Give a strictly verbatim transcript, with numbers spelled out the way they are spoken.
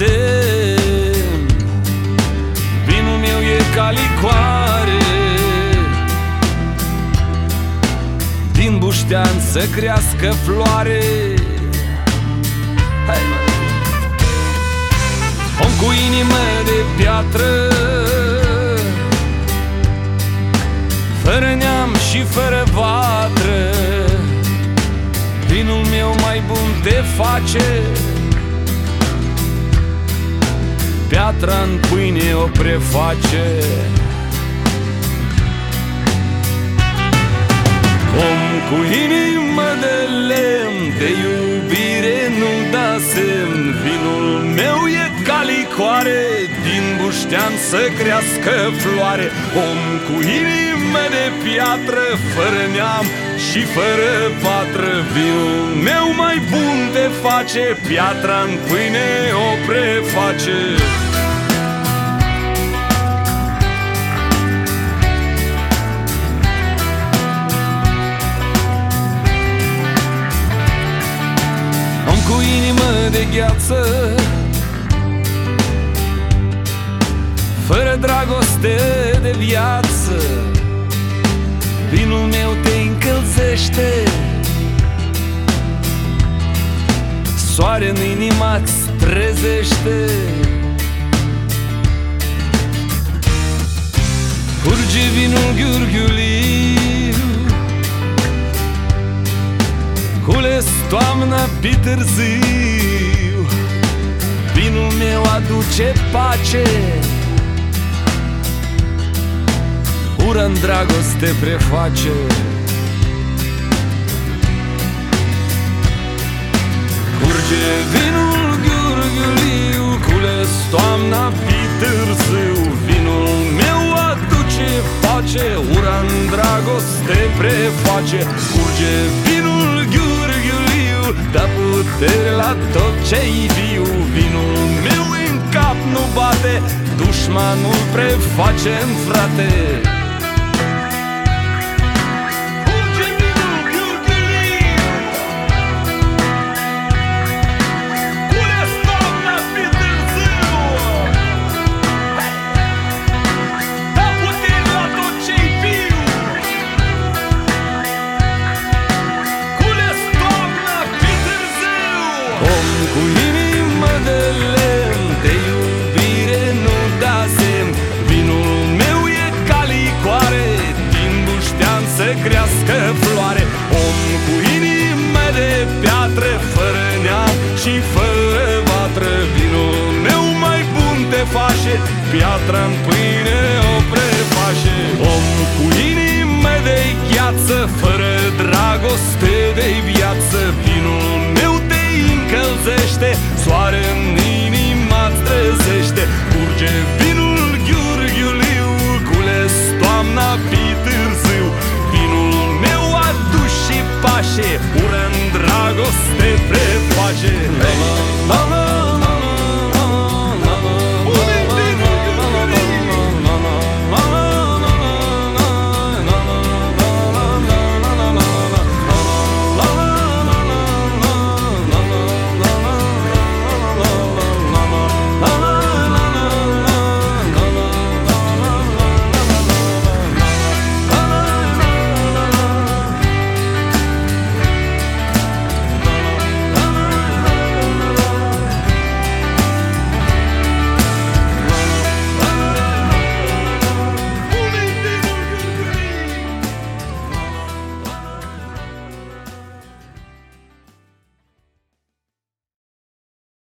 vinul meu e ca licoare, din buștean să crească floare. Hai, mă. Om cu inimă de piatră, fără neam și fără vatră, vinul meu mai bun te face. Piatra-n pâine o preface. Om cu inimă de lemn, de iubire nu-mi da semn. Vinul meu e ca licoare, din buștean să crească floare. Om cu inimă de piatră, fără neam și fără vatră, vinul meu mai bun te face. Piatra-n pâine o preface. Cu inimă de gheață, fără dragoste de viață, vinul meu te încălzește. Soare în inima-ți trezește. Curge vinul ghiurghiuliu, cules toamna pe târziu. Vinul meu aduce pace, ura-n dragoste preface. Curge vinul ghiurghiuliu, cules toamna pe târziu. Vinul meu aduce pace, ura-n dragoste preface. Curge vinul ghiurghiuliu, dă putere la tot ce-i viu. Vinul meu în cap nu bate, dușmanul preface-n frate. Cu inimă de lemn, de iubire nu da semn. Vinul meu e ca licoare, din buștean să crească floare. Om cu inimă de piatră, fără neam și fără vatră, vinul meu mai bun te face. Piatra-n pâine o preface. Om cu inimă de gheață, fără dragoste de viață, vinul meu te încălzește. Soare în inima-ți trezește. Curge vinul ghiurghiuliu, cules toamna pe târziu. Vinul meu aduce și pace, ură-n dragoste preface. Hey.